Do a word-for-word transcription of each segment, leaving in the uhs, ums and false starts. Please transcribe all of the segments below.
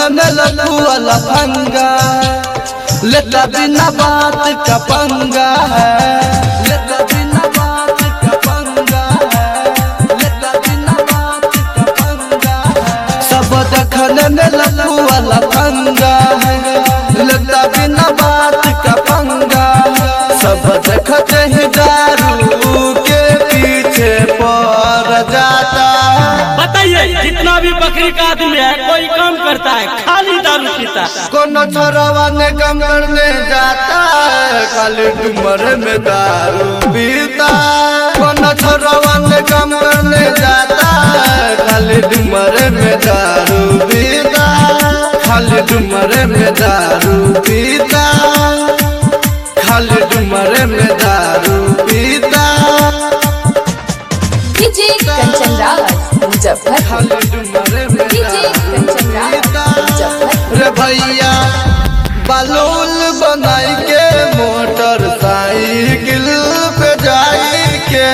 में लखुआ लफंगा, लेता बिना बात का पंगा है, लेता बिना बात का पंगा है, लेता बिना बात का पंगा है। सब देखने में लखुआ लफंगा है, लेता बिना बात का पंगा है। सब देखते ही दारू के पीछे पड़ जाता है। बताइए, जितना भी बकरी का आदमी है कोई काम करता है खाली दारू पीता है। कोनो छोरवा ने काम करने जाता है, खाली डुमर में दारू पीता है। कोनो छोरवा ने काम करने जाता है, खाली डुमर में दारू पीता है, खाली डुमर में दारू पीता है, खाली डुमर में दारू पीता है। डीजे कंचन राज मुजफ्फरपुर, खाली डुमर में डीजे कंचन राज मुजफ्फरपुर। रे भैया बालूल बनाई के मोटरसाइकिल पे जाई के,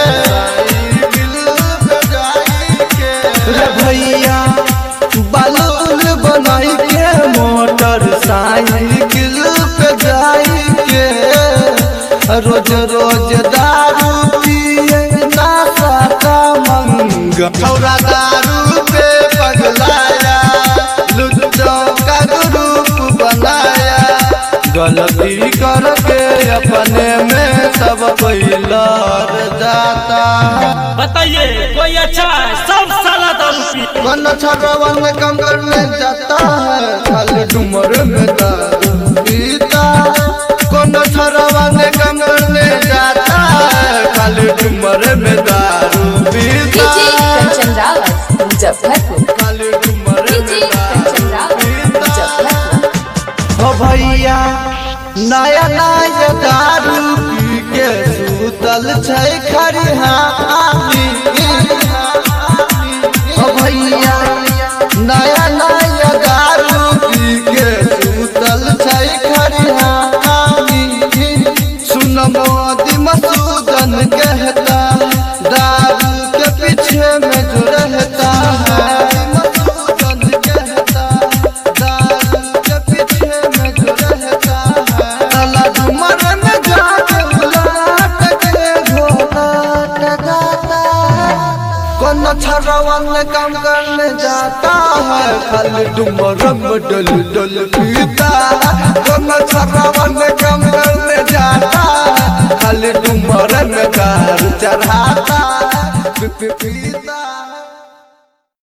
पे जाई के। रे भैया बालूल बनाई के मोटरसाइकिल पे जाई के, रोज रोज दारू पिए नासा का मंगा। छौरा दारू पे पगलाया, लुच्चों का ग्रुप बनाया, गलती करके अपने में सब कोई लड़ जाता है। बताइए, कोई अच्छा है? सब साला दारू पीता। कौन छरवन में काम करने जाता है, खाली डुमर में दारू पीता है। कौन छरवन में काम करने जाता है, खाली डुमर में दारू पीता डीजे है, कंचन राज मुजफ्फरपुर, खाली डुमर डीजे में कंचन राज दारू पीता है। मुजफ्फरपुर। हो भैया नया नया दारू पी के सुतल छै खरिहानी। हो भैया नया नया दारू पी के सुतल छै खरिहानी। सुन मोदी मसूदन कहता, दारू के पीछे में जो रहता है, मसूदन कहता, दारू के पीछे में जो रहता है। साला डुमर में जाके उलट के घोड़ा टगाता है। कौन छरवन काम करने जाता है, खाली डुमर में डल डल पीता है। कौन छरवन काम करने जाता है, खाली डुमर में कार चढ़ाता है, पीता।